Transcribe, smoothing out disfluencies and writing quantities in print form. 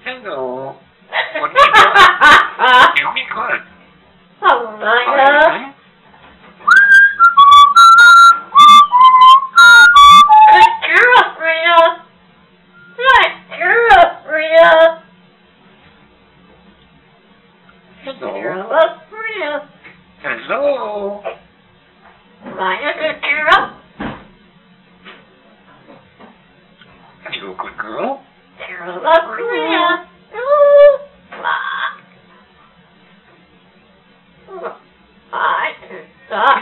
Hello. What are you doing? Give me good. Oh, my Alright, Good girl, Rita. Good girl, Rita. Hello. Girl, Rita. Hello. Rita, good girl. Are you a good girl? Girl, Rita. Ooh. Ah. I can stop.